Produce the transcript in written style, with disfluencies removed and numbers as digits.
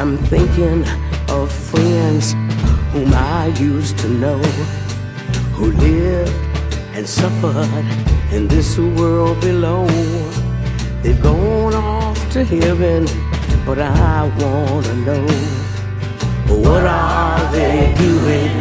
I'm thinking of friends whom I used to know, who lived and suffered in this world below. They've gone off to heaven, but I wanna know, what are they doing